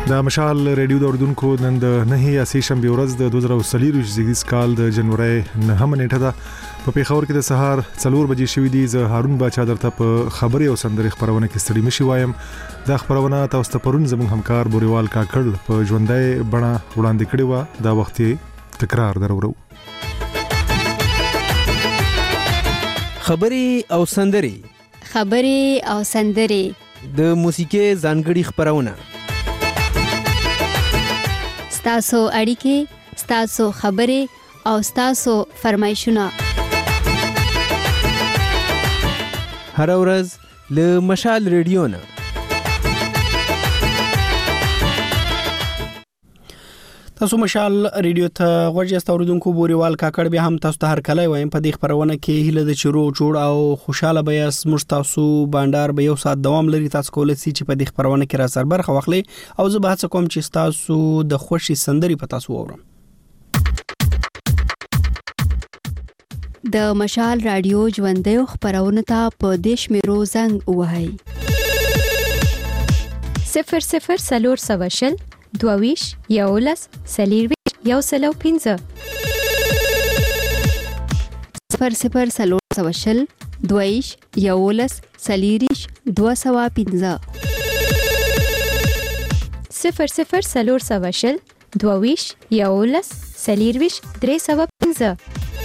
د مشال ریډیو د اردوونکو نن د 9 شنبه ورځ د 2023 زیږدیز کال د جنوري 9 نیټه ده په پیښور کې د سهار 4 بجې شوې دي. زه هارون باچا درته په خبري او سندري خبرونه کې ستړي مشي وایم. دا خبرونه تاسو ته پرون زموږ همکار بوريوال کاکړ په ژوندۍ بڼه وړاندې کړې و. دا وخت تکرار درورو. خبري او سندري د موسیقي ځانګړي خبرونه ستاسو اړیکې، ستاسو خبرې او ستاسو فرمایشونه هر ورځ له مشال ریډیو نه. تاسو مشال ریډیو ته غوږی اوریدونکو بوريوال کاکړ به هم تاسو ته هر کله وایم په دې خبرونه کې هله د چیرو جوړ او خوشاله به اسمر تاسو باندار به یو ساعت دوام لري. تاسو کولای شئ چې په دې خبرونه کې را سر برخه واخلئ او زه به هڅه کوم چې تاسو د خوشي سندري په تاسو وورم. د مشال رادیو ژوندۍ خبرونه ته په دیش میرو زنګ وهاي 00 22 یولس سلیرویش یو سلو 15 00 22 یولس سلیریش 215 00 22 یولس سلیرویش 315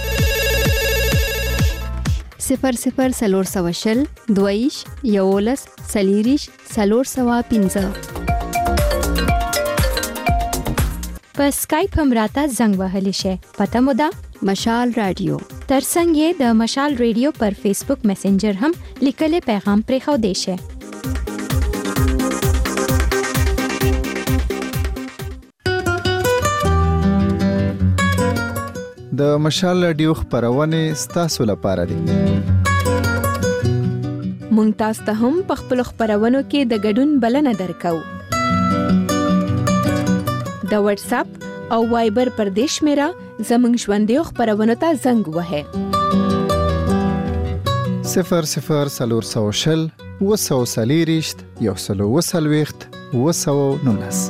00 22 یولس سلیریش 415 په اسکایپ هم راته زنګ وهلی شي. پته مو ده مشال رادیو. ترڅنګ یې د مشال ریډیو پر فیسبوک میسنجر هم لیکلي پیغام پرې خو دی شي. د مشال رادیو خبرونه ستاسو لپاره دي. مونږ تاسو ته هم په خپل خبرونو کې د ګډون بلنه درکو. د واتس اپ او وایبر پر دیش میرا زمنګ ژوندۍ خبرونه ته زنګ وهه 00 وسوسلیریشت یو سلو وسلويخت وسو نونس.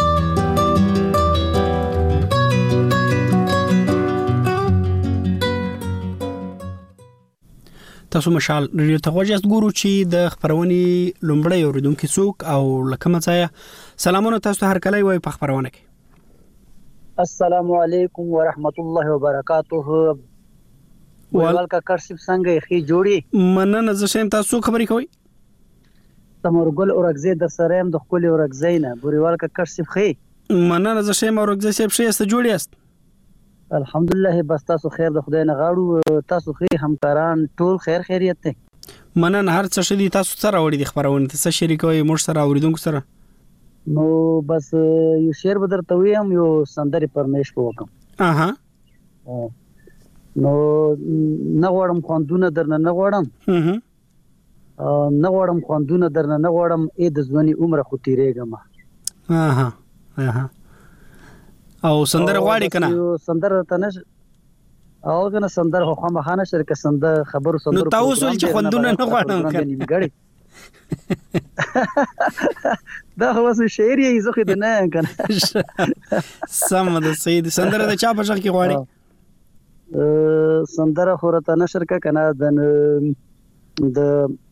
تاسو مشال ریډیو ته غوږی ګورو چې د خبرونې لومړی اوریدونکو څوک او لکه مڅایا سلامونه تاسو ته هر کله وي په خبرونه کې. السلام علیکم ورحمت الله وبرکاته. بوريوال کاکړ صاحب څنګه خې جوړي؟ مننه. زه شم تاسو خبرې کوي. تمرګل اورګزی د سریم د خپل اورګزی نه بوريوال کاکړ صاحب خې. مننه. زه شم اورګزی صاحب شې است جوړی است. الحمدلله بس تاسو خیر د خدای نه غاړو. تاسو خې همکاران ټول خیر خیریت ته. مننه. هر څه شې تاسو سره وړي د خبرونه ته شریکوي مور سره اوریدونکو سره. نو بس یو شعر بدرته ویم یو سندري پرمیش کوم. اها. نو نه غواړم خوندونه درنه نه غواړم. نه غواړم خوندونه درنه نه غواړم اې د ځواني عمر خو تیریږم. اها. او سندره غواړي کنه؟ یو سندره ته نه او کنه سندره خو خامخانه شرکت سندره خبرو سندره. نو تاسو چې خوندونه نه غواړم کنه. دا هو څه شعر یې زخه ده نه کنه. سم د سید سندره د چا په ځخ کې غواړي؟ سندره خورته نشر کا کنه د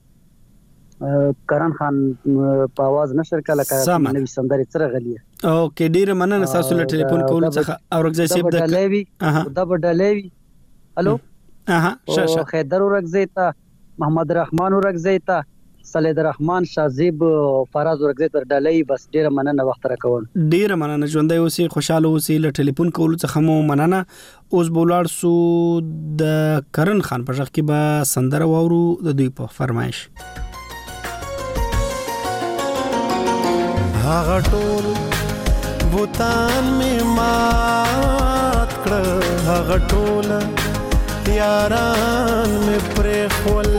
کرن خان په आवाज نشر کا لکه نوې سندره سره غلیه. اوکې ډیر مننه تاسو له ټلیفون کول څخه اورګزی صاحب د ډلوي. الو. شاشه خیدر اورګزی ته محمد رحمان اورګزی ته سلید رحمان شازیب فراز ورګزی تر ډلې بس ډیره مننه وخت راکول. ډیره مننه. ژوندۍ اوسې خوشاله اوسې له ټلیفون کول څخه مو مننه. اوس بولار سو د کرن خان په ځخ کې به سندره وورو د دوی په فرمایش. هغه ټول بوتان می مات کړ هغه ټول یاران می پرې خول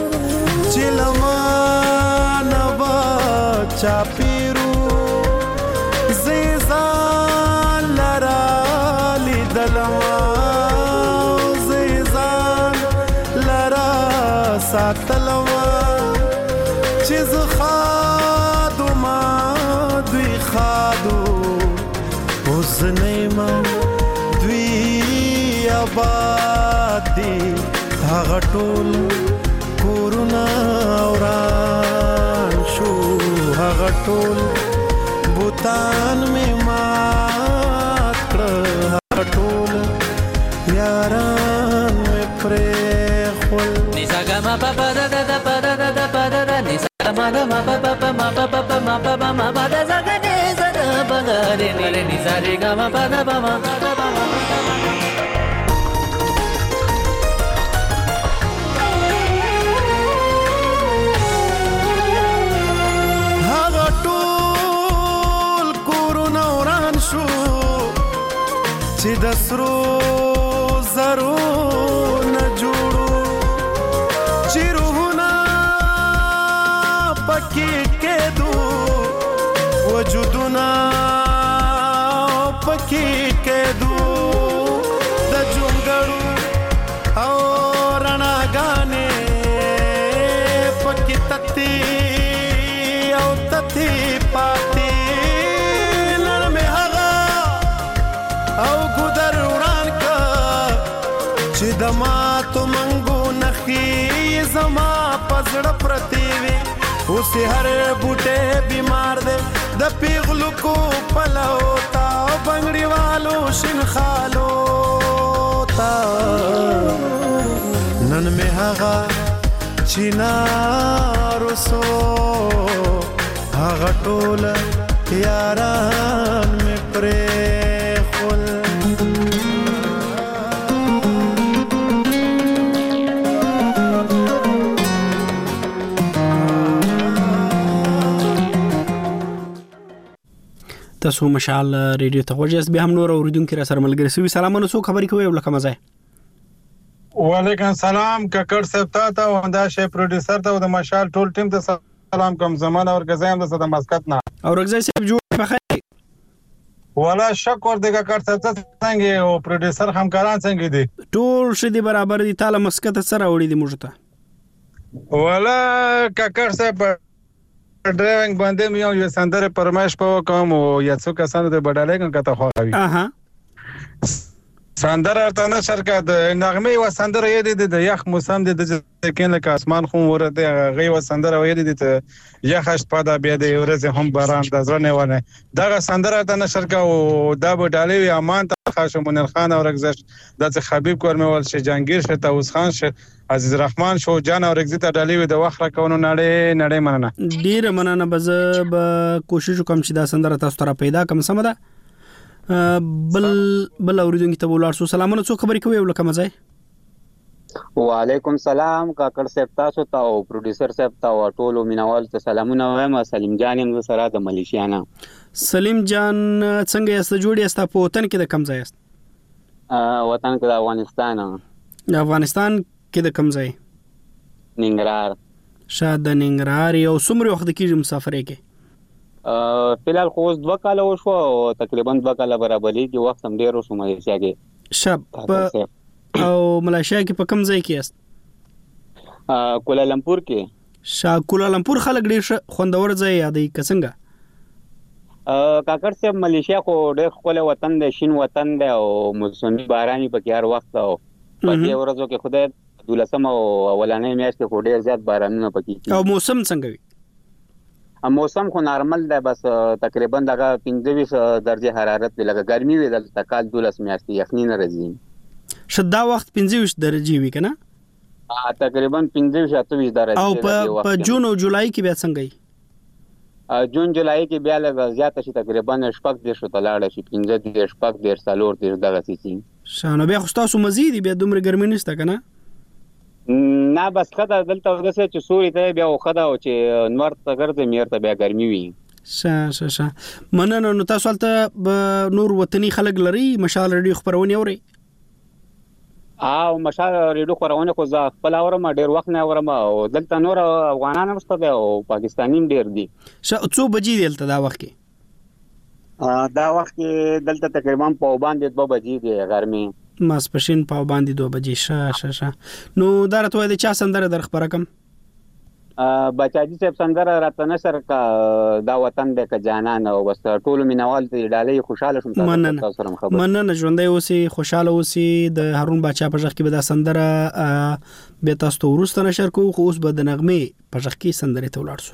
چلمان با چاپیرو زیزان لرا لیدلما زیزان لرا ساتلما چیز خادو ما دوی خاد زنیما دوی آباد دی هغه ټول کورونه وران شو هغه ټول بوتان می مات کړه هغه ټول یاران می پرې خول نساګه ما پا پا دا دا دا پا دا دا دا پا دا دا نساګه ما دا ما پا پا پا ما پا پا پا ما پا پا ما پا دا زاګه نسا دا پا دا دې نې نساګه ما پا دا پا ما دا پا ما چې د سرو زرو نه جوړو چې روحونه پکې کېدو وجودونه پکې کېدو د جونګړو او رڼاګانې پکې تتی او تتی پاتې د ماتو منګو نخي زما پزړه پرتی وي اوس هر بوټه بیمار دی د پیغلو کو پلوتا بنگړی والو شین خالو تا نن می هغه چینارو سو هغه ټول یاران می پرې خول تاسو مشعل ریډیو ته غوږی به هم نور اوریدونکو را سره ملګری سوي سلامونه سو خبرې کوي ولکه مزه وعلیکم سلام ککړ صاحب ته او دا شی پروډوسر ته او د مشعل ټول ټیم ته سلام کوم زمانه اور غزایم د صد مسقط نه او رغزای صاحب جوړ بخیر ولا شکر د ککړ صاحب ته څنګه او پروډوسر همکاران څنګه دي ټول شدي برابر دي تعالی مسقط سره وړي دي موږ ته ولا ککړ صاحب ډرایوینګ باندې مې یو سندره پرمایش په کوم او یا څو کسانو د بډالې کته خوښوي اها سندره ته نه شرکت د نغمه و سندره یې د یخ موسم د کینه کا اسمان خو ورته غي و سندره یې د یخ شپه د بیا د ورځ هم باران د ځنه ونه دغه سندره ته نه شرکت او د بډالې امان ته خاص منیر خان او رگزش د حبیب کورمول شه جهانگیر شه توس خان شه عزیز رحمان شو جان او رگزی ته ډالې د وخت را کونو نړۍ مننه ډیر مننه به کوشش کوم چې دا سندره تاسو ته پیدا کوم سم ده بل اوریدونکو ته ولر سو سلامونه څو خبرې کوي ولکه مزه وعلیکم سلام کاکړ صاحب تاسو ته او پروډوسر صاحب ته او ټولو مینوال ته سلامونه وایم سلیم جان هم سره د ملیشیانا سلیم جان څنګه یاست جوړی است په وطن کې د کم ځای است وطن کې د افغانستان کې د کم ځای ننګرهار شاده ننګرهار یو څومره وخت کې مسافرې کې فلال خو 2 کال وشو تقریبا 2 کال برابرۍ کې وخت هم ډیر وشو ملیشیا کې شب او ملیشیا کې په کوم ځای کې است کولالمپور کې کولالمپور خلک ډیر خوندور ځای یادې کڅنګه کاکړ صاحب ملیشیا خو ډیر خپل وطن دی شین وطن دی او موسمي باراني پکې هر وخت او په دې ورځو کې خدای دولسم او اولانې میاشت کې ډیر زیات بارانونه پکې او موسم څنګه وي موسم خو نارمل دی بس تقریبا دغه 25 درجه حرارت دی لکه ګرمي وي د کال 12 میاشتې یخني نه راځي شدا وخت 25 درجه وي کنه تقریبا 25-28 درجه او په جون او جولای کې بیا څنګه وي جون جولای کې بیا لږ زیات شي تقریبا شپږ د شو تلاړ شي 15 شپږ د سالور د دغه سي شانو بیا خو تاسو مزید بیا دومره ګرمي نشته کنه نه بس خدای دلته ورسې چې سوري ته بیا خدای او چې نور ته ګرځي میر ته بیا ګرمي وي شه مننه نو تاسو ته نور وطني خلک لري مشال ریډیو خبرونه اوري او مشال ریډیو خبرونه خو ځه خپل اورم ډیر وخت نه اورم او دلته نور افغانان هم ستاسو او پاکستاني ډیر دي څو بجې دلته دا وخت کې دلته تقریبا په باندې 2 بجې دي غرمه ماسپښین په باندې 2 بجې شه نو دا راته د چا سندره در خبره کوم بچاجي صاحب سندره راته نشر کا دا وطن د ک جانان او بس ټول مینوال ته ډالۍ خوشاله شوم تاسو سره خبر مننه ژوندۍ اوسې خوشاله اوسې د هارون باچا په ځخ کې به دا سندره به تاسو ته ورسته نشر کوو خو اوس به د نغمه په ځخ کې سندره ته ولاړ شو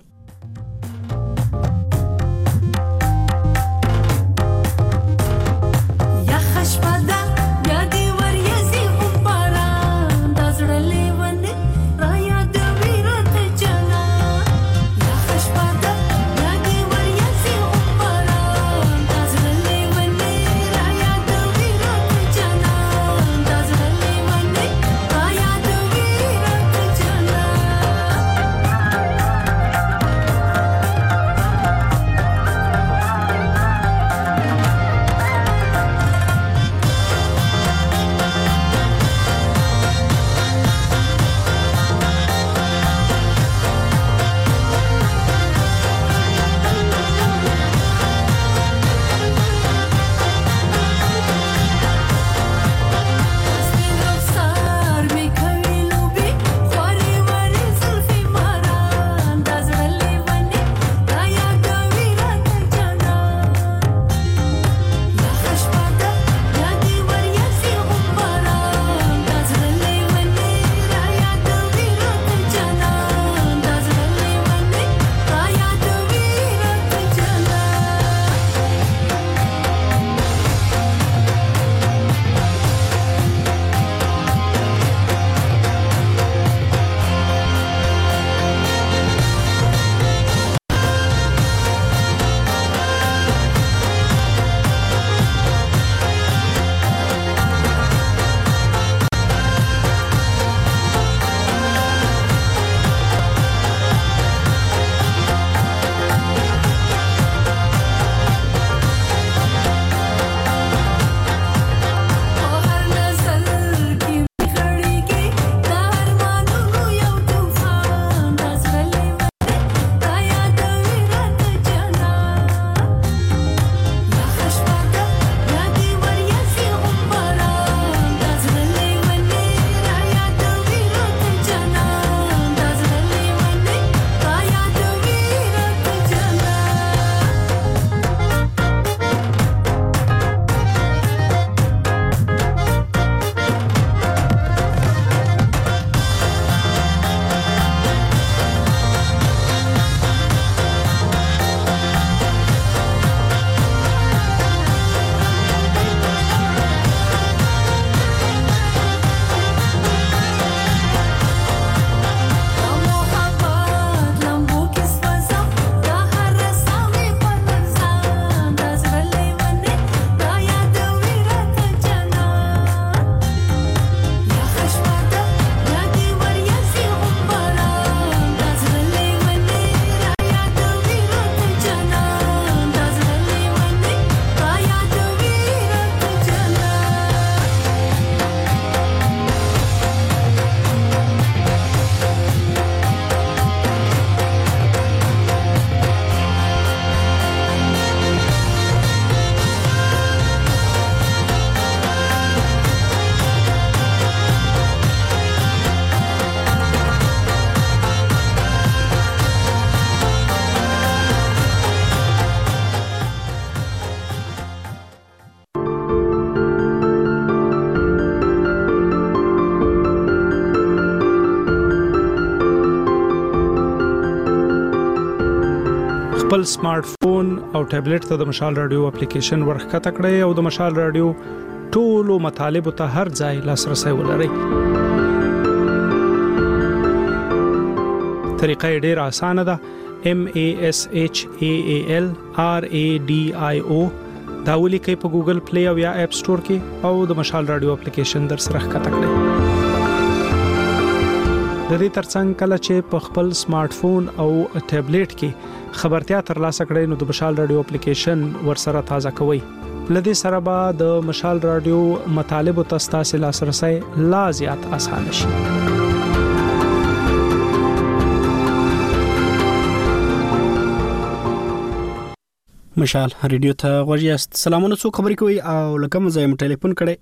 خپل سمارټ فون او ټابلیټ ته د مشال رادیو اپلیکیشن ورخکته کړئ او د مشال رادیو ټولو مطالب ته هر ځای لاسرسي ولرئ. طریقه ډېره اسانه ده. MASHAALRADIO دا ولیکئ په ګوګل پلی او یا اپ سٹور کې او د مشال رادیو اپلیکیشن در سره ښکته کړئ. د دې ترڅنګ کله چې په خپل سمارټ فون او ټابلیټ کې خبرتیا ترلاسه کړئ نو د مشال رادیو اپلیکیشن ورسره تازه کوئ. لدې سره به د مشال رادیو مطالب او تاسو لاسرسي لا زیات آسان شي. مشال ریډیو ته غوړیاست. سلامونه، څو خبرې کوي او لکه مزه مو ټلیفون کړي.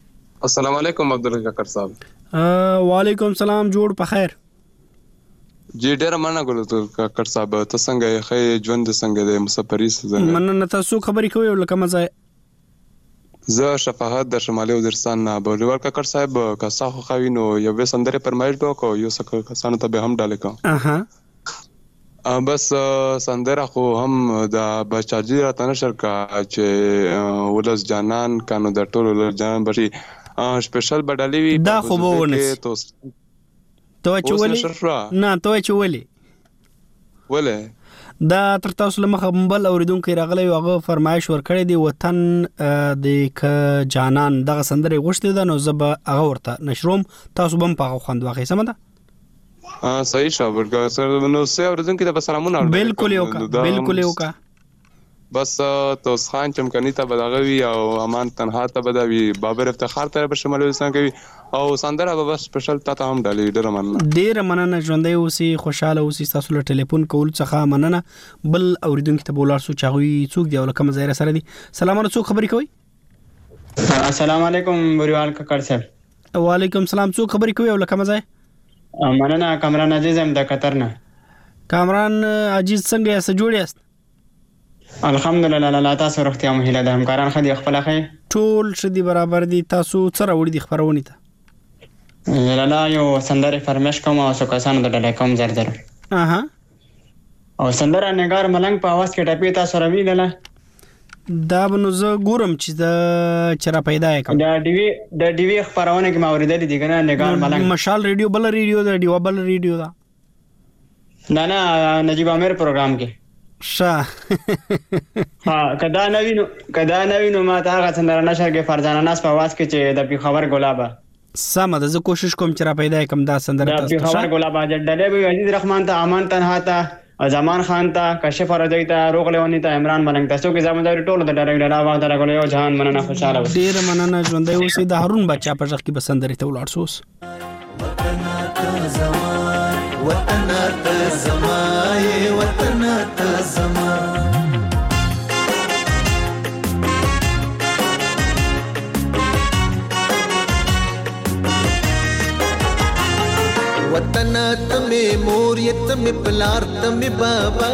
السلام علیکم عبدالرزاق صاحب. وعلیکم سلام، جوړ په خیر. جی ډیر مننه ګل کاکړ صاحب ته څنګه خې ژوند څنګه د مسافرۍ څنګه مننه تاسو خبرې کوي ولکه مزه زه شفاعت د شمالي وزیرستان نه بولیوال کاکړ صاحب کاسا خو خوي نو یو سندره فرمایش وکړو یو څه کسانو ته به هم ډالې کوم اها بس سندره خو هم د بچاجي راته نشر کا چې ولس جانان کانو د ټولو ولس جانان بشي سپیشل بدلې وی دا خو به ونس تو چولې نه تو چولې ولې دا تر تاسو لمخه بل اوریدونکو راغلی هغه فرمایش ورکړی دی وطن د ک جانان دغه سندره غوښتي ده نو زب هغه ورته نشروم تاسو بم په خوند واخی سم ده صحیح شابه سره نو سه اوریدونکو ته سلامونه بالکل یو کا بس توس خان چمکنی ته بدغوي او امان تنها ته بدوي بابر افتخار ته په شمال وسان کوي او سندره به بس سپیشل ته هم ډالې ډیر مننه ژوندې اوسي خوشاله اوسي تاسو له ټلیفون کول څخه مننه بل اوریدونکو ته بولار سو چاوي څوک دی ولکه مزایره سره دي سلامونه څوک خبري کوي السلام علیکم بریوال کاکړ صاحب وعلیکم السلام څوک خبري کوي ولکه مزای مننه کامران عزیز هم د قطر نه کامران عزیز څنګه یاست جوړ یاست الحمدلله الله تاسو روغتیا مهله د همکاران خدي خپل خې ټول شدي برابر دي تاسو سره وړي دي خبرونه ته لاله یو سندره فرمایش کوم او څو کسانو د ډلې کوم زر اها او سندره نګار ملنګ په आवाज کې ټپي تاسو روي دله دا بنو زه ګورم چې دا چر پیدا کوم دا ډي وی خبرونه کې ما اوریدل دي کنه نګار ملنګ مشال ریډیو بل ریډیو دا ډیو بل ریډیو دا نه نجیب امیر پروګرام کې ها کدا نوینو ما ته هغه څنګه نشر کې فرزانه ناس په आवाज کې چې د خبر ګلابا سم ده زه کوشش کوم چې را پیدا کوم دا سندره تاسو د خبر ګلابا جډلې به عزیز رحمان ته امان تنها ته زمان خان ته کشف رضی ته روغ لیونی ته عمران ملنګ تاسو کې زموږ ټول د ډایرکټر اواز درغلی او جهان مننه خوشاله اوسئ ډیر مننه ژوندې اوسئ د هارون بچا په ځخ کې بسندري ته ولاړ سوس وطن ته زمای وطن ته زما وطن ته می مور یت می پلار ته می بابا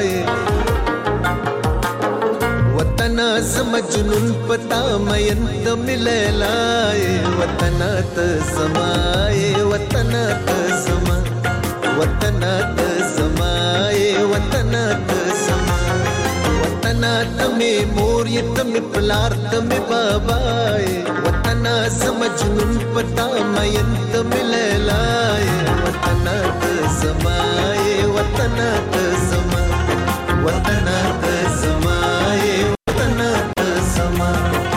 وطن زم جنون پتا مین ته می لیلای وطن ته زمای وطن ته زما وطن ته زمای وطن ته زما وطن ته می مور یت می پلار ته می بابا وطن زم جنون پتا مین ته می لیلای وطن ته زمای وطن ته زما وطن ته زمای وطن ته زما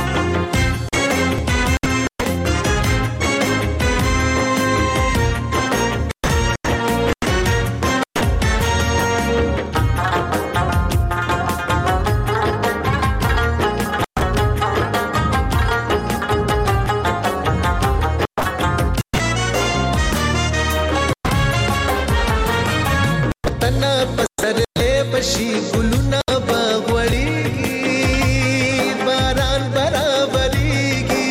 بشي ګلونه باغوړيږي باران برابريږي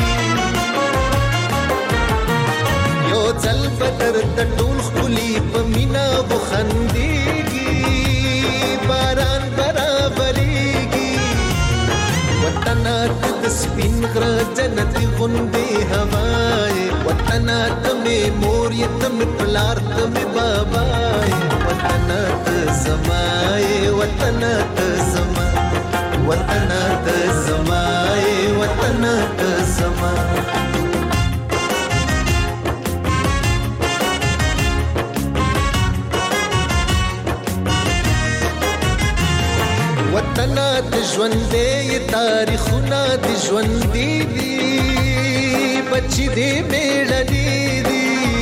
یو ځل بدر د ټول خولي په مینا وخنديږي باران برابريږي وطن د سپین غر جنت غوندي هواي وطن ته می مور یتم پلار ته می بابا وطن ته زمای وطن ته زما وطن ته زمای وطن ته زما وطن ته ژوندې تاریخونه د ژوندې دي بچی دې میړني دي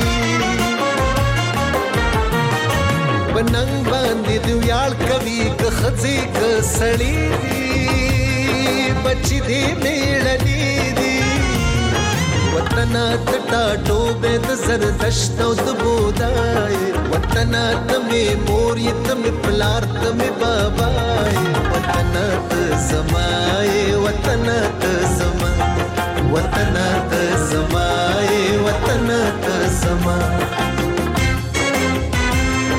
بننګ باندې دی ویاړ کوي که خځې که سړی دي بچی دې میړني دي وطن ته ټاټو به د زردشت او د بودای وطن ته می مور یتم پلار ته می بابا وطن ته زمای وطن ته زما وطن ته زمای وطن ته زما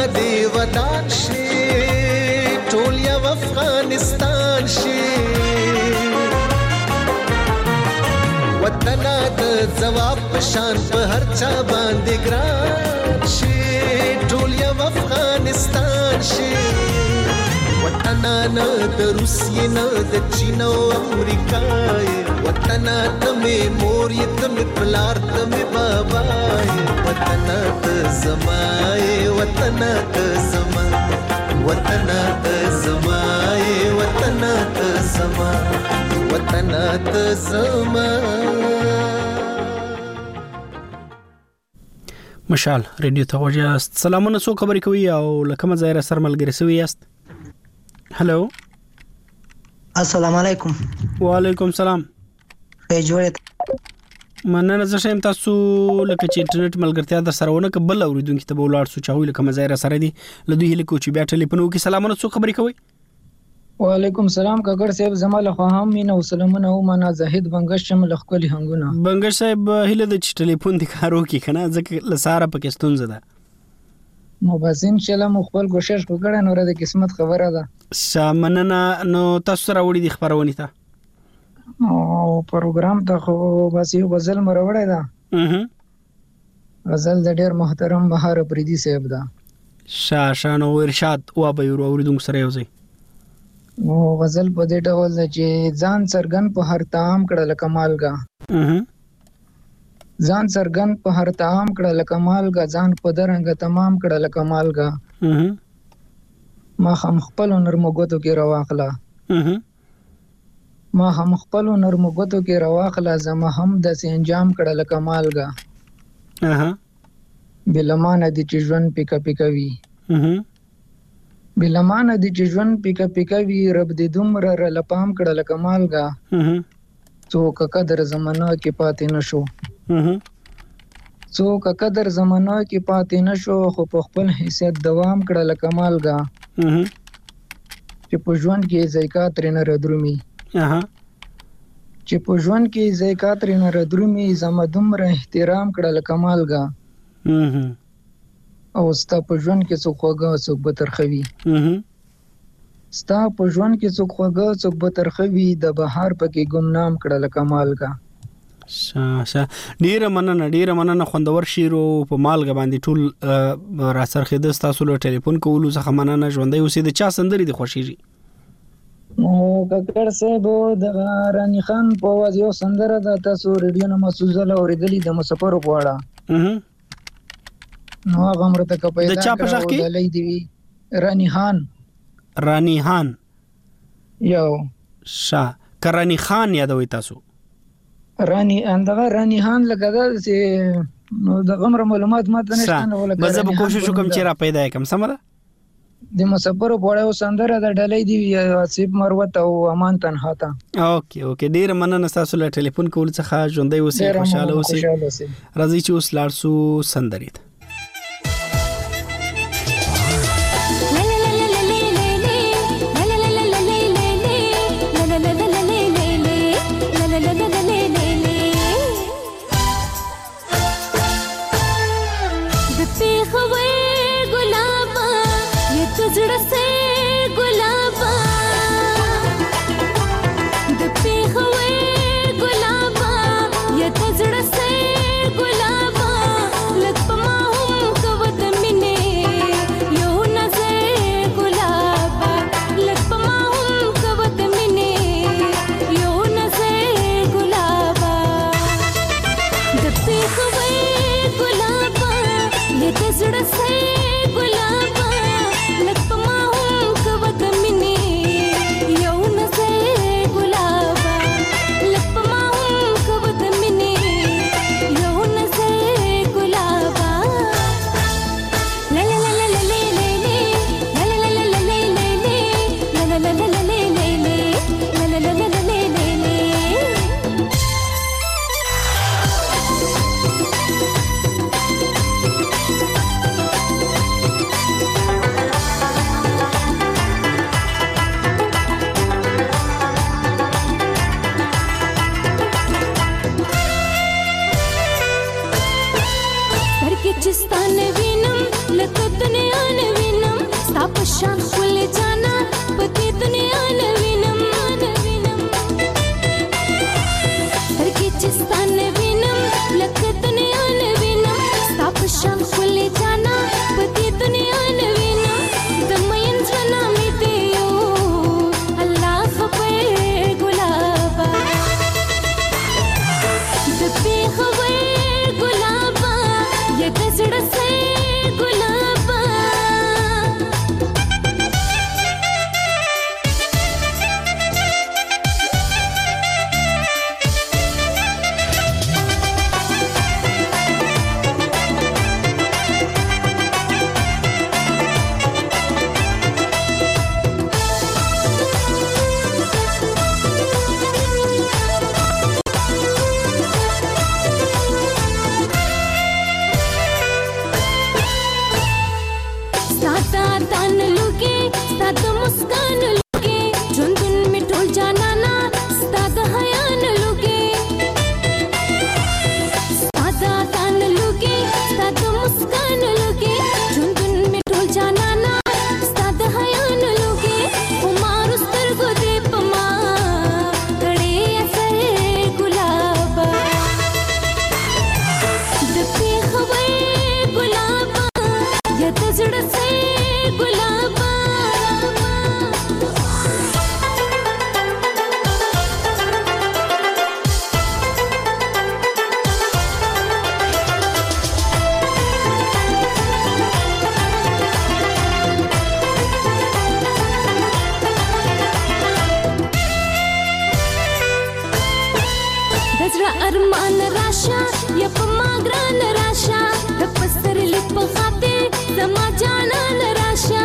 دی ودان شي ټول یو افغانستان شي وطن د جواب پشان په هر چا باندې ګران شي ټول یو افغانستان شي وطن نه د روسیې نه د چین او امریکا وطن ته مې مور یې ته مې پلار ته مې بابا وطن ته زما وطن ته زما وطن ته زما وطن ته زما وطن ته زما. مشال ریډیو ته وژاست. سلامونه، څو خبرې کوي او لکه مزایره سر ملګری سوي یاست؟ هلو السلام علیکم. وعلیکم سلام. جوړه مننه. زه شم تاسو لکه چې انټرنیټ ملګرتیا د سرونه کبل اوریدونکو ته بولاړ سو چاوي لکه مزایره سره دي لدوی هله کوچ بیا ټلیفون وکي. سلامونه، څو خبرې کوي؟ وعلیکم سلام. کګړ صاحب زماله خو هم مين او سلامونه او منا زاهد بنگش شمل خپل هنګونه. بنگش صاحب هله د ټلیفون د کارو کې کنه ځکه لساره پاکستان زده نو بس ان شاء الله مخبل کوشش وکړم نو د قسمت خبره ده. شامننا نو تاسو سره وړي د خبرونه ته او پروګرام ته خو بس یو غزل مروړی ده. غزل د ډیر محترم بهار پریدي صاحب ده. شاشانو ارشاد او به یو اوریدونکو سره یو ځای نو غزل په دې ډول ده چې ځان سرګن په هر تام کړه کمالګه ځان سرګن په هر تام کړه کمالګه ځان په درنګ تمام کړه کمالګه ما هم خپل نرمګوتو کې رواخلا ما هم خپل نرمګوتو کې رواخلا زما هم د انجام کړه کمالګه بلمانه دي چې ژوند پیکا پیکوي بلمانه دي چې ژوند پیکا پیکوي رب دې دومره لپام کړه کمالګه څوک قدر زمانہ کې پاتې نشو څوک قدر زمانہ کې پاتې نشو خو په خپل حیثیت دوام کړه کمالګه چې په ژوند کې زیکات رنه ردرومي چې په ژوند کې زیکات رنه ردرومي زما دومره احترام کړه کمالګه او ستا په ژوند کې څوک خوږه څوک به ترخوي ستا په ژوند کې څوک خوږه څوک به ترخوي د بهار پکې ګمنام کړه کمالګه. ډیره مننه خوندور شعر په مالګه باندې ټول را سرخې د تاسو له ټلیفون کولو څخه مننه. ژوندۍ اوسې د چا سندري د خوشيږي؟ نو ککړ صاحب د رانی خان په واز یو سندره د تاسو ریډیو نه مسوزله اوریدلې د مسافر په اړه نو هغه مرته پیدا د چا په ځخ کې رانی خان یو شا کرانی خان یادوي تاسو رانی خان لګا چې نو د عمر معلومات ماته نشته نو ولګا زه به کوشش وکم چې را پیدا کم سمره د مسافر په اړه سندره د ډلې دی سیب مروت او امان تنها تا. اوکې ډیر مننه تاسو له ټلیفون کول څخه. ژوندۍ اوسئ، خوشاله اوسئ. راځي چې اوس لاړ سو سندرې ته. गुलाबा ये तजड़ से गुलाबा लग पमा स्तादा तान लुके स्तादा मुस्कान लुके जुन में टोल जाना ना स्तादा हयान लुके स्तादा तान लुके स्तादा मुस्कान लुके जुन में टोल जाना ना स्तादा हयान लुके उमार उस्तर को दे पमा कड़े असर गुलाबा दपे खवे गुलाबा या तजड़ से गुलाबा दजरा अरमान राशा या पमाग्रान राशा दपस्तर लिप खाते समा जाना राशा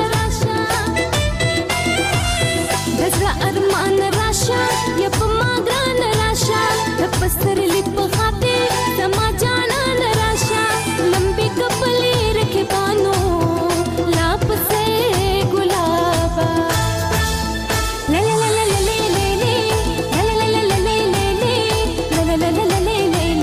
दजरा अरमान राशा या पमाग्रान राशा दपस्तर लिप खाते समा जाना राशा लंबी कपले रखे बानो लाप से गुलाबा ले ले ले ले ले ले ले ले ले ले ले ले ले ले ले ले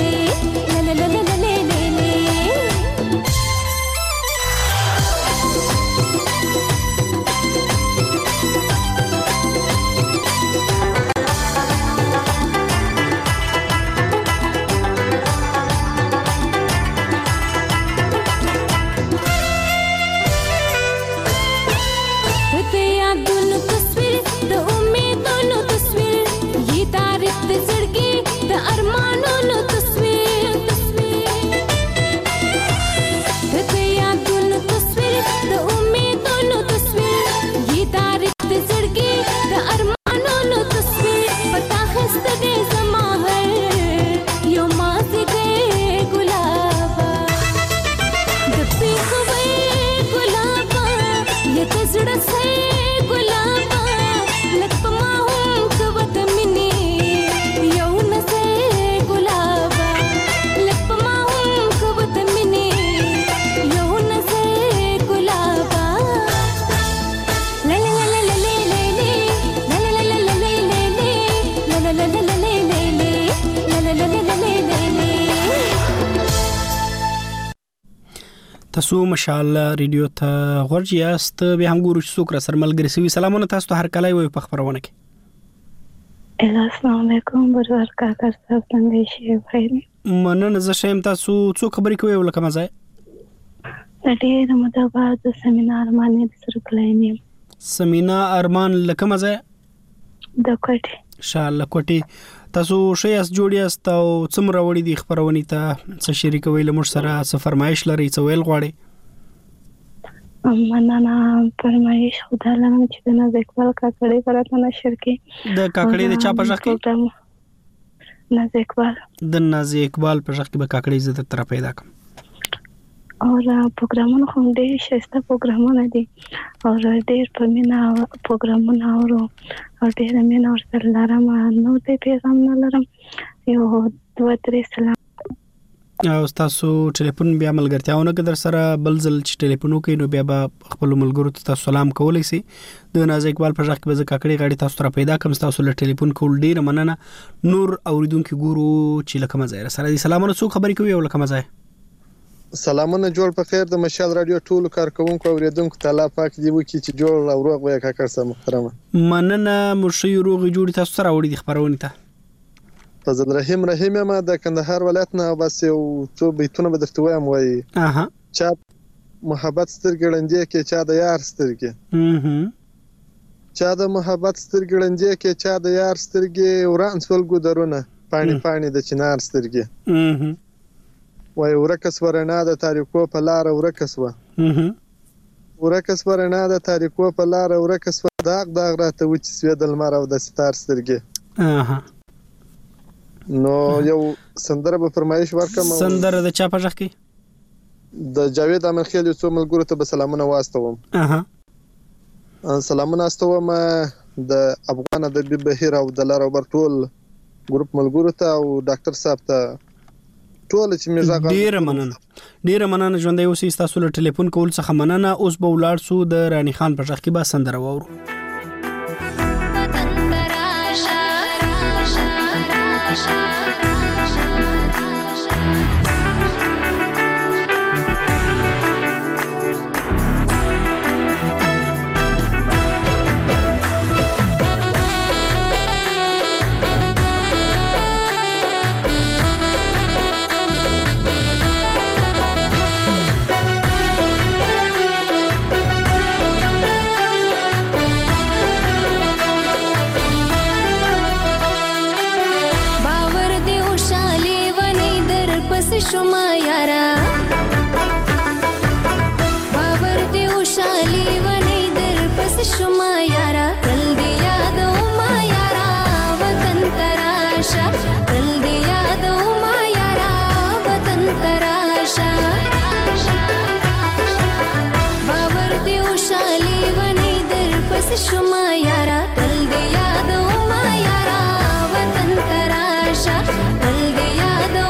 تاسو مشال ریډیو ته ورجی است به هم ګورو چې څوک را سره ملګری سوي سلامونه تاسو ته هر کله وي په خبرونه کې السلام علیکم برور کاکا صاحب څنګه شي بخیر مننه زه شم تاسو څوک خبرې کوي ولکه مزه ډېر مده بعد سیمینار باندې سره کلایم سیمینار ارمان لکه مزه د کوټي ان شاء الله کوټي تاسو شیاس جوړیاست او څومره وړي دي خبرونه ته څه شریکوي له مر سره څه فرمایش لري څه ویل غواړي مننه فرمایش خدای لمن چې د ناز اقبال کاکړې پراته نشر کې د کاکړې د چا په ځخ کې ناز اقبال د ناز اقبال په ځخ کې به کاکړې عزت تر پیدا کوم او پروګرامونه هم ډېر شایسته پروګرامونه دي او ډېر په مینا پروګرامونه او ډېر مینا ورسره لرم نو دې پیغام نه لرم یو دوه درې سلام او تاسو ټلیفون بیا ملګرتیاونه کې در سره بل ځل چې ټلیفون وکړئ نو بیا به خپل ملګرو ته سلام کولای شي د ناز اقبال په ځخ کې به کاکړې غاړي تاسو را پیدا کوم تاسو له ټلیفون کول ډیر مننه نور اوریدونکو ګورو چې لکه مزه سره دي سلامونه څوک خبرې کوي ولکه مزه سلامونه جوړ په خیر د مشال رادیو ټول کارکونکو اوریدونکو تعالی پاک دی وکي چې جوړ او روغ وي کاکړ سره محترمه مننه مرشي روغ جوړ تاسو سره وړي د خبرونه ته فضل رحیم ما د کندهار ولایت نه بس یو څو بیتونه به درته وایم وای چا محبت سترګړندې کې چا د یار سترګې چا د محبت سترګړندې کې چا د یار سترګې وران سول ګدرونه پانی پانی د چنار سترګې وای ورکس ورنا د تاریکو په لار ورکس ورکس ورنا د تاریکو په لار ورکس داغ داغ راته وچ سوي د لمر او د ستار سترګې نو یو سندره به فرمایش ورکم سندره د چا په ځخ کې د جاوید امن خیل یو څو ملګرو ته به سلامونه واستوم سلامونه واستوم د افغان ادبي بهیر او د لار او برټول ګروپ ملګرو ته او ډاکټر صاحب ته ټول چې میزه ډیر مننه ژوندۍ اوسې تاسو له ټلیفون کول څخه مننه. اوس به ولاړ سو د رانی خان په ځخ کې به سندره وورو. شما یارا باور دې وشالي ونی در پس شما یارا کل دې یادو ما یارا وطن تراشا کل دې یادو ما یارا وطن تراشا باور دې وشالي ونی در پس شما یارا کل دې یادو ما یارا وطن تراشا کل دې یادو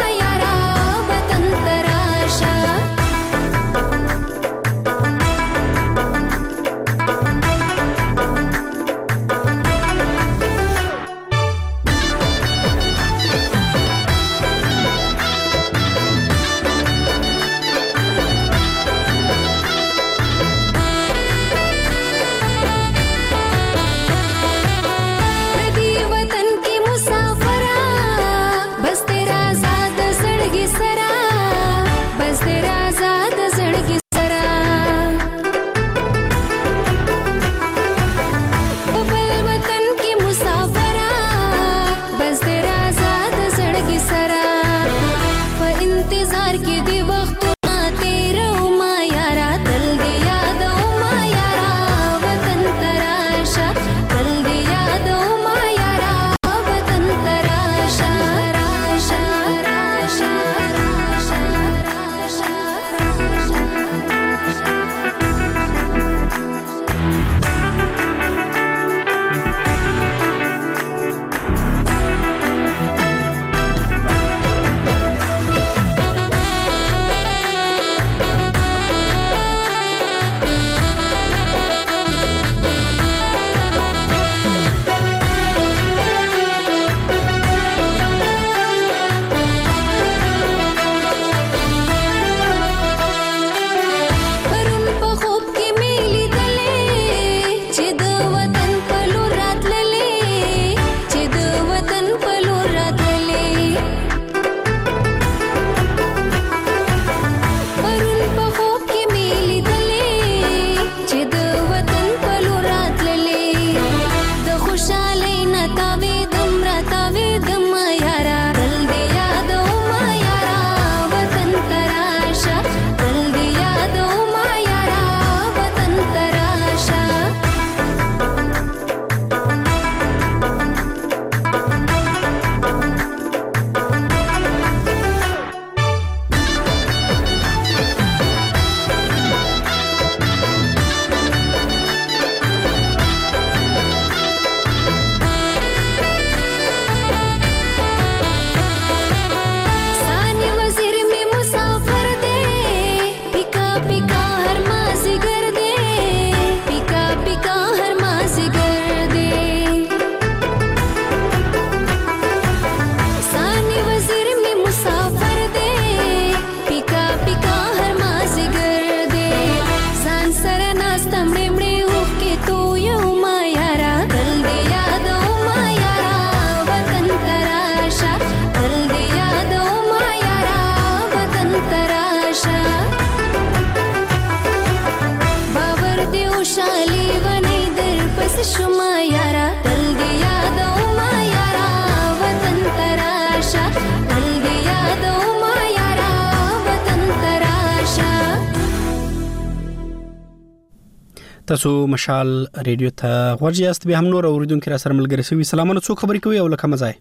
تاسو مشال ریډیو ته ورجاست به هم نور اوریدونکو را سره ملګری شوی. سلامونه څوک خبرې کوي او لکه مزای؟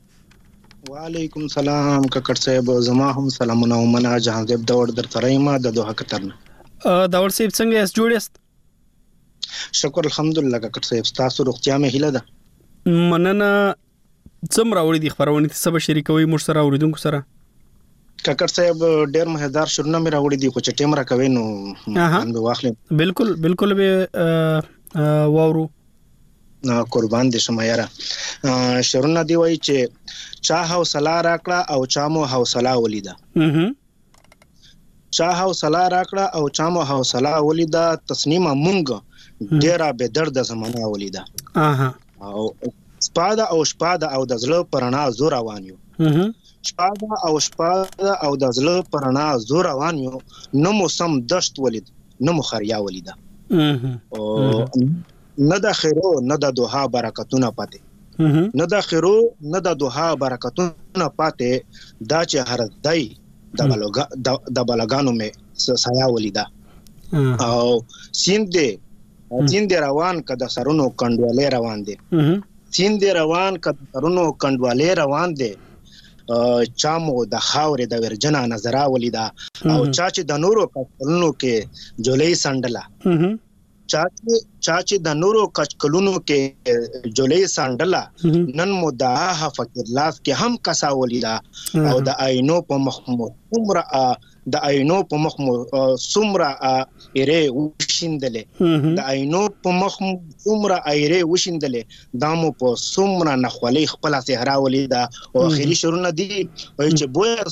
وعلیکم سلام ککړ صاحب، زما هم سلامونه او منه جهان زیب داور در ترایما د دوه کترنه. داور صاحب څنګه یاست؟ جوړ یاست؟ شکر الحمدلله ککړ صاحب، تاسو روغتیا مې هیله ده. مننه. څومره اوري دي خبرونه ته سبا شریکوي مر سره اوریدونکو سره؟ کاکړ صاحب ډېر مهدار شرونه مې راوړي دي خو چې ټیم راکوي نو هم به واخلم. بالکل به واورو. قربان دي شم یاره. شرونه دی وای چې چا حوصله راکړه او چا مو حوصله ولیدا. چا حوصله راکړه او چا مو حوصله ولیدا. تسنیمه مونږ ډېره به درد زمانه ولیدا. او سپاده او د زړه پرانا زور روان یو. شپاده او د زړه پرانا زور روان یو. نو موسم دشت ولید نو مخریا ولیدا. نه د خیرو نه د دوها برکتونه پاتې. نه د خیرو نه د دوها برکتونه پاتې. دا چې هر دای د بلګانو مې سایا ولیدا. او سیند روان کده سرونو کندوالې روان دي. سیند روان کده سرونو کندوالې روان دي. چامو د خاورې د ورجنا نظر ولیدا. او چا چې د نورو کچکلونو کې جولې سندله. چا چې د نورو کچکلونو کې جولې سندله. نن مدعا فقیر لاس کې هم کسا ولیدا. او د آینو په مخمو سمره ایره وشیندلې. د آینو په مخمو سمره ایره وشیندلې. دامو په سمره نخولې خپل صحرا ولیدا. او اخیری شرونه دي چې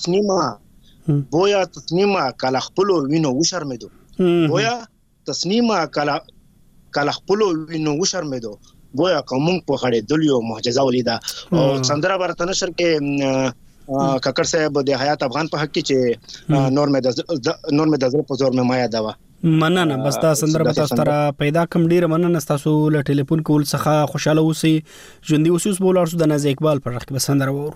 بویا تسنیما کله خپل وینو وشرمېدو. بویا تسنیما کله خپل وینو وشرمېدو. بویا کوم په خړې دلیو معجزه ولیدا. او سندره برته نشر کې کاکړ صاحب د حیات افغان په حق کې چې نور مې د زړه په زور مې مایا دوا. مننه. بس دا سندره به تاسو ته پیدا کم. ډیره مننه تاسو له ټلیفون کول څخه خوشاله اوسئ. ژوندۍ اوسئ. بول ارزو د ناز اقبال پر حق به سندره وورو.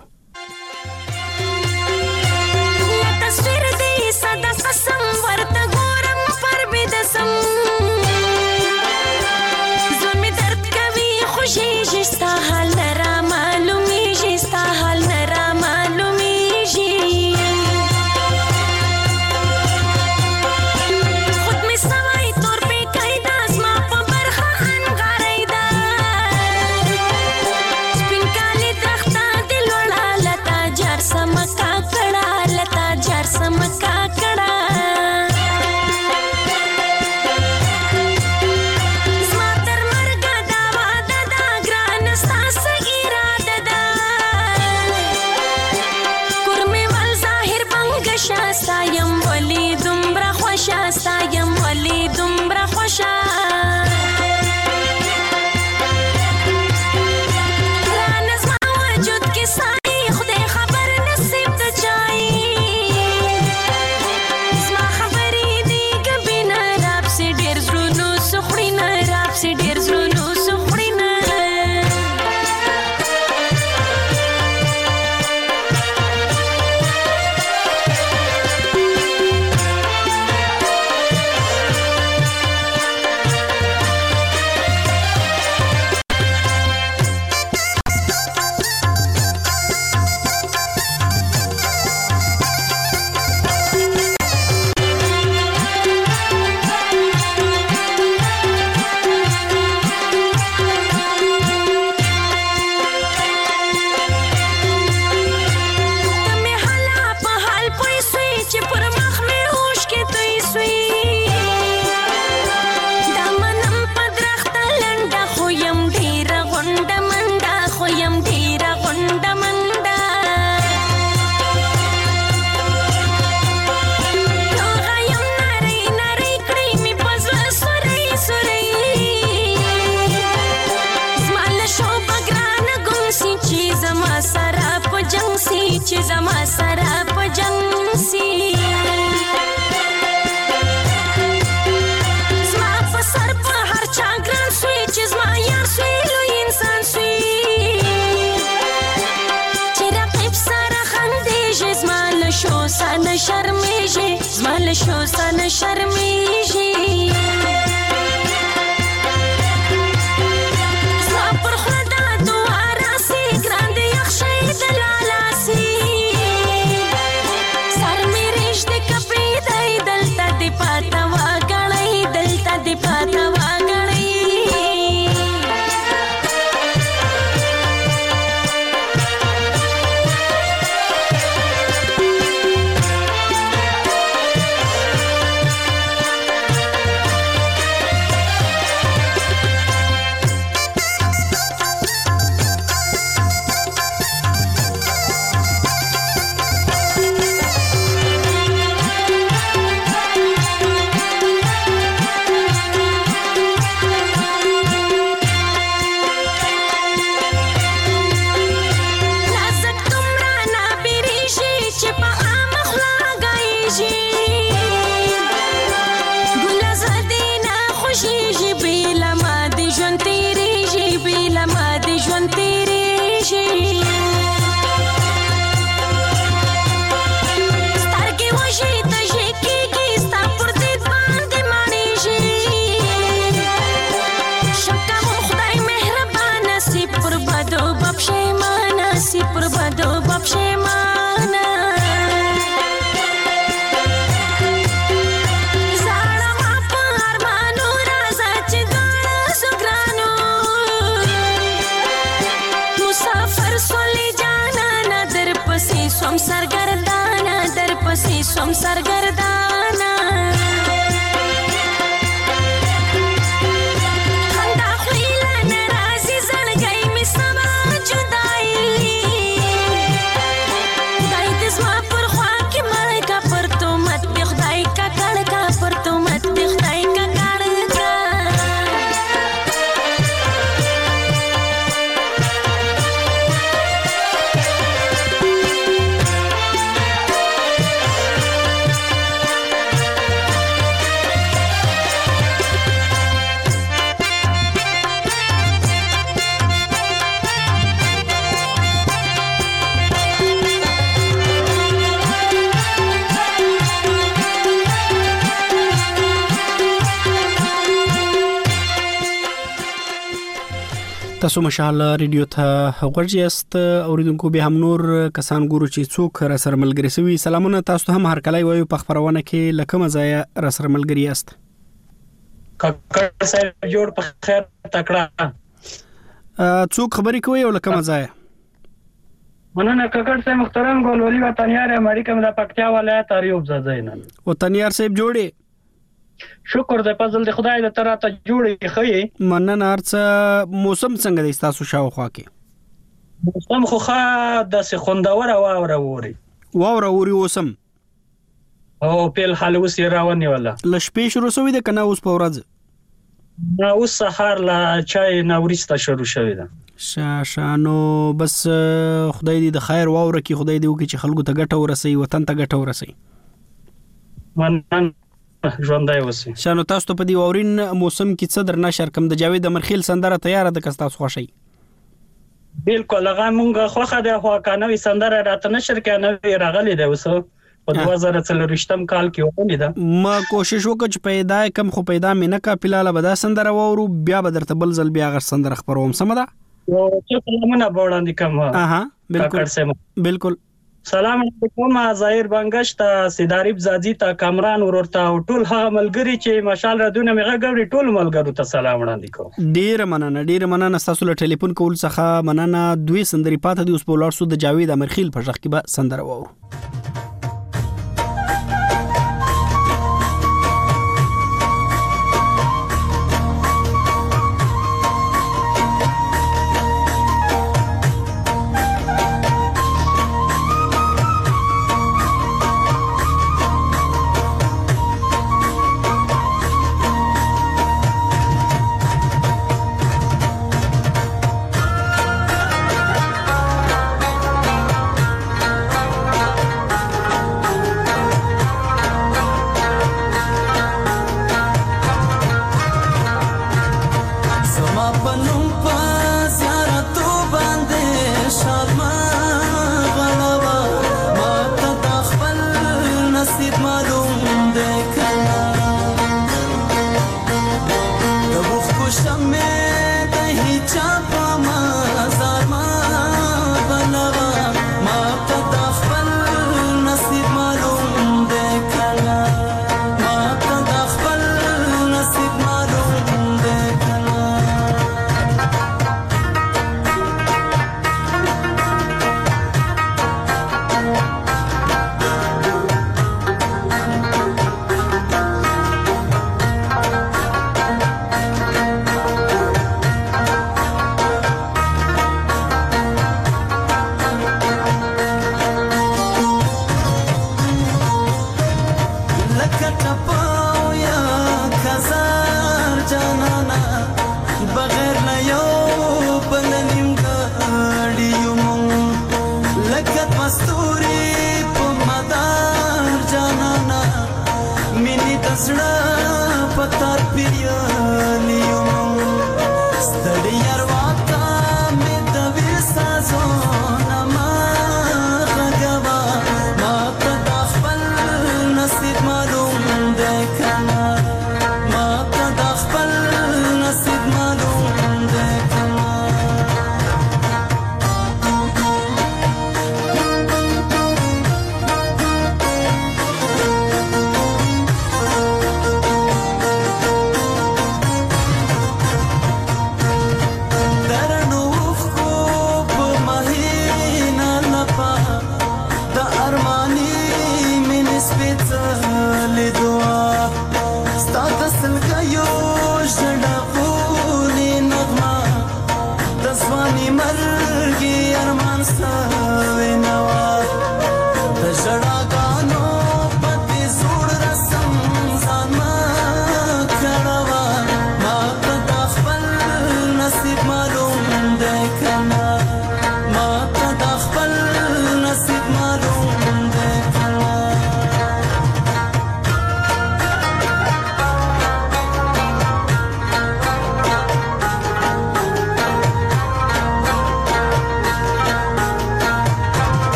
سوم سرګردانه در پسې سوم سرګردانه خندا خلیله ناراضي زړګی مې سما جدایي خدای دې زما پر خوا کې مړ کا پر تهمت دې خدای کا کړ کا پر تهمت دې خدای کا کړ تاسو مشال ریډیو ته ورجست اوریدونکو به هم نور کسان ګورو چې څوک را سره ملګری سوي سلامونه تاسو ته هم هر کله وایو په خبرونه کې لکه مزه را سره ملګری است کاکړ صاحب جوړ په خیر تکړه څوک خبرې کوي او لکه مزه مننه کاکړ صاحب محترم ګولوري وطنیار امریکا د پکتیا ولایت اریوب زاینن وطنیار صاحب جوړي شکر دې پزل د خدای د طرف ته جوړې خې مننه ارڅ موسم څنګه د تاسو شاوخوا کې موسم خو ښه د خوندور واوروري اوسم او په حال اوس راونی ولا لشپې شروع شوې ده کنه اوس په ورځ اوس سحر لا چای نورسته شروع شوې ده شانو بس خدای دې د خیر واوره کې خدای دې وکړي چې خلکو ته ګټه ورسي وطن ته ګټه ورسي مننه ژوندای وسی شانو تاسو ته په دی وورین موسم کې څه درنه شرکم د جاوید امرخیل سندره تیار ده که تاسو خوشي بالکل هغه مونږ خوخه ده خو کانوي سندره راته نشر کنه راغلی ده وسو په 2023 کال کې وړاندې ده ما کوشش وکړ چې پیدا کم خو پیدا مې نه کا پلاله بدا سندره وورو بیا به درته بل ځل بیا غر سندره خبروم سمده او چې کومه وړاندې کوم بالکل سلام علیکم ظاهر بنگش ته سیداریب زادی ته کامران ورورته او ټول ها ملګری چې مشال ردونه مغه غوړي ټول ملګرو ته سلام وړاندې کوم ډیر مننه تاسو له ټلیفون کول څخه مننه دوی سندري پاته دی اوس په لار سود جاوید امرخیل په ځخ کې به سندره وورو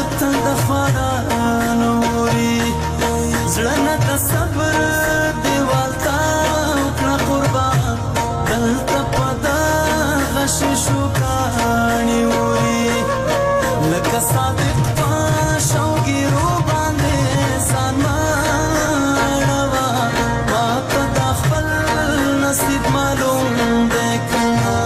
تند خوانا نوري زړه د صبر دیوال تا وکړه قربان دلته پدا غش شو کاڼي ووري لکه صادق پاشوږي رو باندې سانماړوا ما ته د خپل نصیب معلوم دی کنه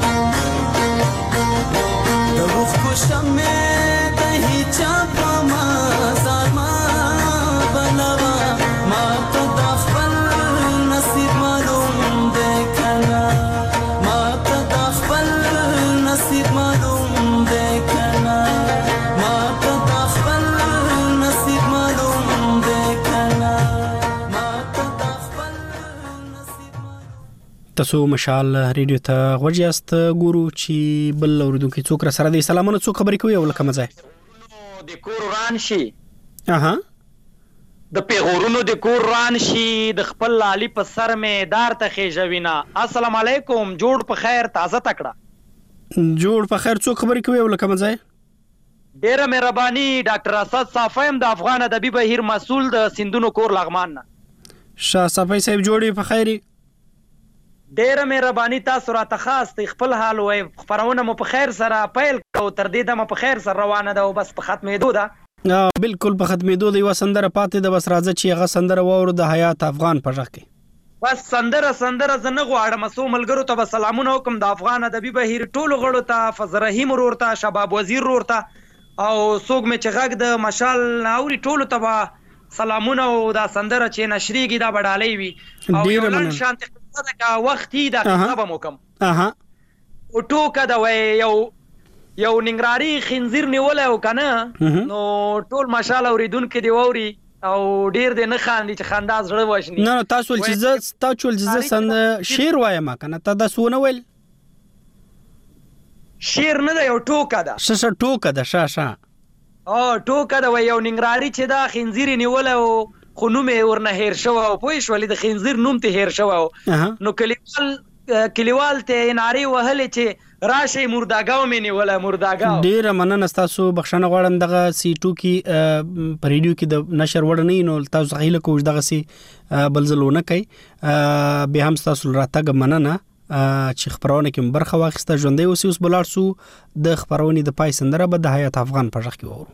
د روح کو شمه د هیچا په ما سانما بنوا ما ته د خپل نصیب معلوم دی کنه ما ته د خپل نصیب معلوم دی کنه ما ته د خپل نصیب معلوم دی کنه ما ته د خپل نصیب تاسو مشال ریډیو ته غوړیاست ګورو چې بل اوریدونکو څوک را سره دی سلامونه څوک خبرې کوي او لکه مزه د کور ران شي اها د پیغورونو د کور ران شي د خپل لالي په سر مې دار ته خېژوینا السلام علیکم جوړ په خیر تازه تکړه جوړ په خیر څوک خبرې کوي او لکه مزه ډیره مهرباني ډاکټر اسد صافیم د افغان ادبي بهیر مسول د سندونو کور لغمان نه شاه صافی صاحب جوړي په خیري ډیره مهرباني تاسو راته خاص خپل حال وای خبرونه مو په خیر سره پیل کو تر دې دمه په خیر سره روانه ده او بس په ختمېدو ده بالکل په ختمېدو دی و سندره پاتې د بس راځه چې هغه سندره وورو د حیات افغان په ژغ کې بس سندره زنه غواړم سو ملګرو ته سلامونه وکم د افغان ادبي بهیر ټولو غړو ته فضل رحیم ورور ته شباب وزیر ورور ته او څوک مې چې غږ د مشال ناوري ټولو ته سلامونه او دا سندره چې نشریږي دا بډالۍ وي او یو نن شانت دا وختي دا کتاب موکم اها او ټوکه دا وای یو ننګراری خنزیر نیول او کنه نو ټول مشال اوریدونکو دی ووري او ډیر دې نه خاندي چې خنداز زړه وښني نه تاسو چې سند شعر وایم کنه ته دا سونه ویل شعر نه دی یو ټوکه ده ششه ټوکه ده شاشه او ټوکه ده یو ننګراری چې دا خنزیر نیول او خو نوم ورنه هیر شو او پوه شولې د خنزیر نوم ته هیر شو نو کلیوال ته ناری وهلې چې راشه مرداګاو مې نیوله مرداګاو ډیر مننه تاسو بخښنه غواړم دغه سیټو کې په ریډیو کې د نشر وړنې نو تاسو غیله کوم دغه سي بلزلونه کوي به هم تاسو راتګ مننه چې خبرونه کې برخه واخیسته ژوندې اوس بلار سو د خبرونه د پای سندره به د حیات افغان په ژغ کې وورو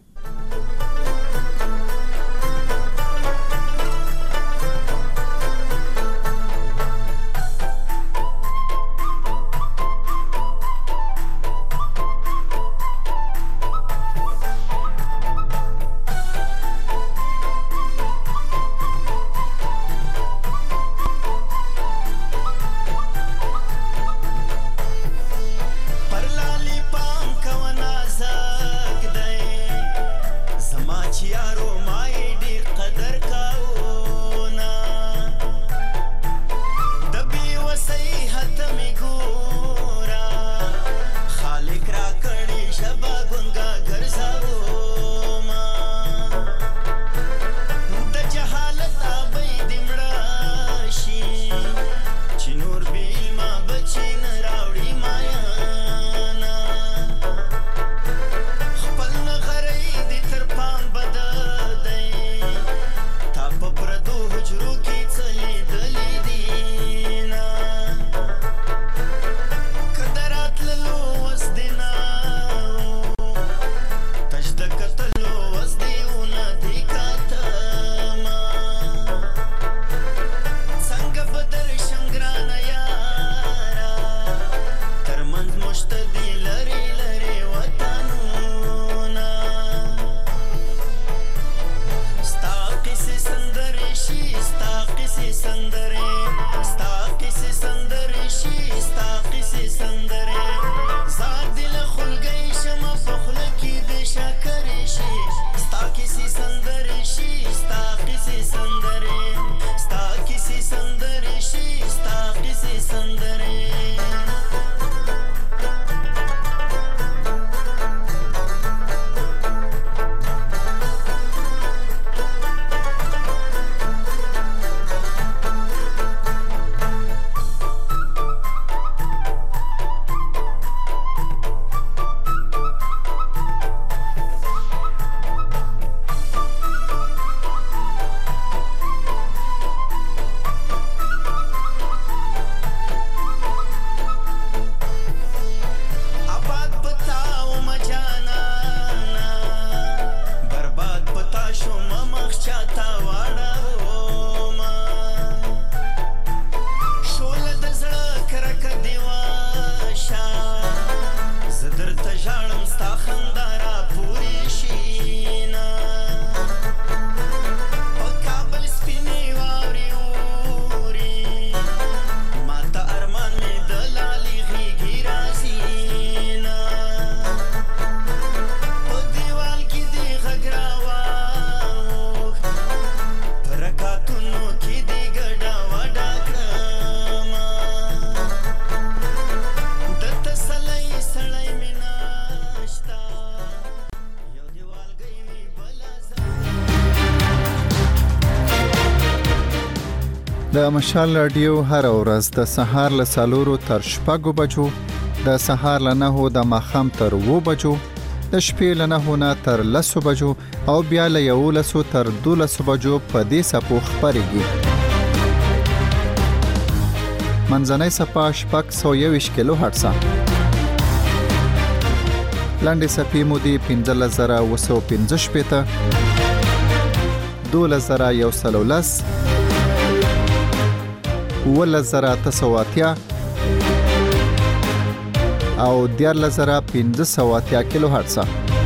د مشال رادیو هر ورځ د سهار له 4 تر 6 بجو، د سهار له 9 د ماخام تر 2 بجو، د شپې له 9 نه تر 10 بجو او بیا له 11 تر 12 بجو په دې سپو خبريږي. منځنۍ صفه 621 کیلو هرتز. لاندې صفې مودې 15915 12110 11980 او 14580 کیلو هرتز.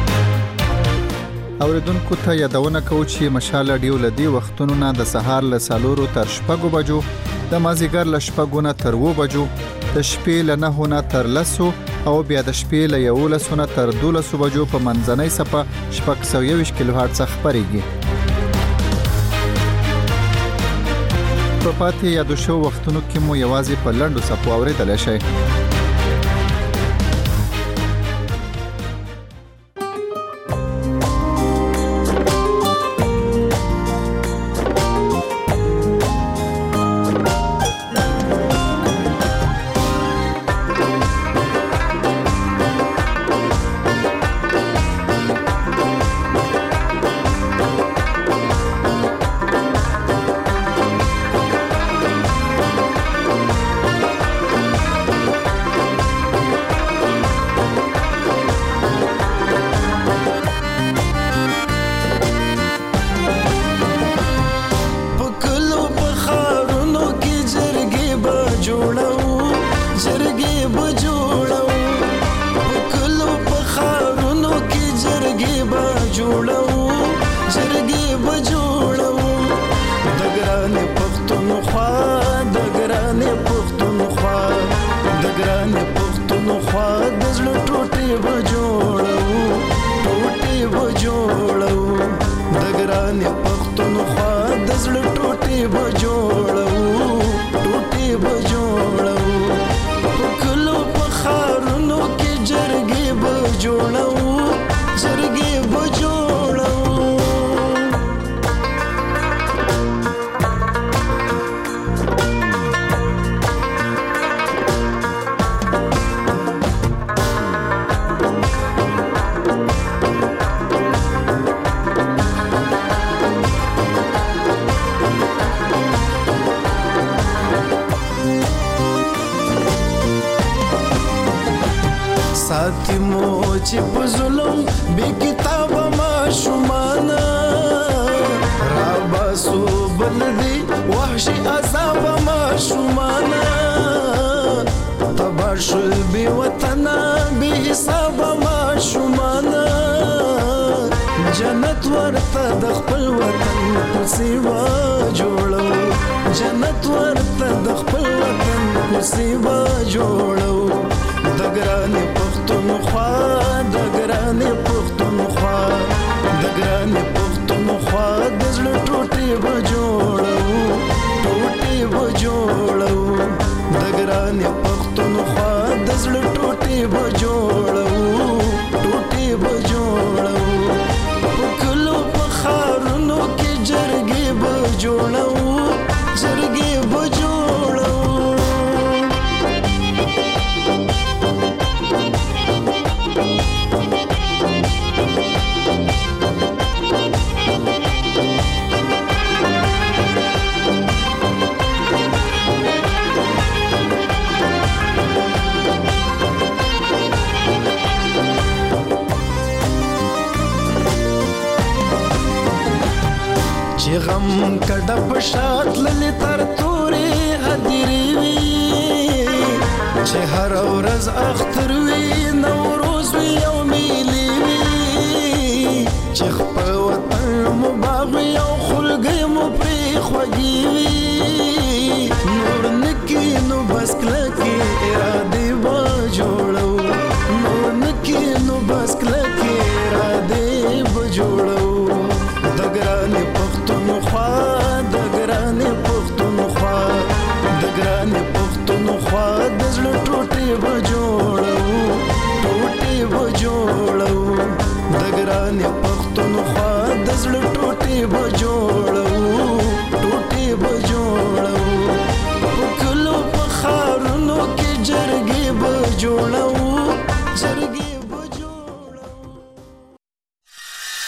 اوریدونکو ته یادونه کوم چې مشال رادیو لدی وختونو نه د سهار له 4 تر 6 بجو، د مازیګر له 6 نه تر 2 بجو، د شپې له 9 نه تر 10 او بیا د شپې له 11 نه تر 12 بجو په منځنۍ صفه 621 کیلو هرتز خبريږي. په پاتې یادو شو وختونو کې مو یوازې په لنډو صفو اوریدل شي. چې په ظلم بې کتابه ماشومانه راباسو بلدي وحشي عذابه ماشومانه تبا شل بې وطنه بې حسابه ماشومانه جنت ورته د خپل وطن کوڅې وا جوړو جنت ورته د خپل وطن کوڅې وا جوړو د ګرانې پښتونخوا د ګرانې پښتونخوا د ګرانې پښتونخوا د زړه ټوټې به جوړو ټوټې به جوړو د ګرانې پښتونخوا د زړه ټوټې به جوړو ټوټې به جوړو په کلو په ښارونو کې جرګې به جوړو جرګې به جوړو چې غم کډه په شات للی تر تورې هدیرې وي چې هر ورځ اختر وي نوروز وي او میلې وي چې خپل وطن مو باغ وي او خلګۍ مو پرې خوږې وي نور نکي نو بس کلکې ارادې به جوړو نور نکي نو بس کلکې ارادې به جوړو د ګرانې پښتونخوا د ګرانې پښتونخوا د ګرانې پښتونخوا د زړه ټوټې به جوړو ټوټې به جوړو د ګرانې پښتونخوا د زړه ټوټې به جوړو ټوټې به جوړو په کلو په خارونو کې جرګې به جوړو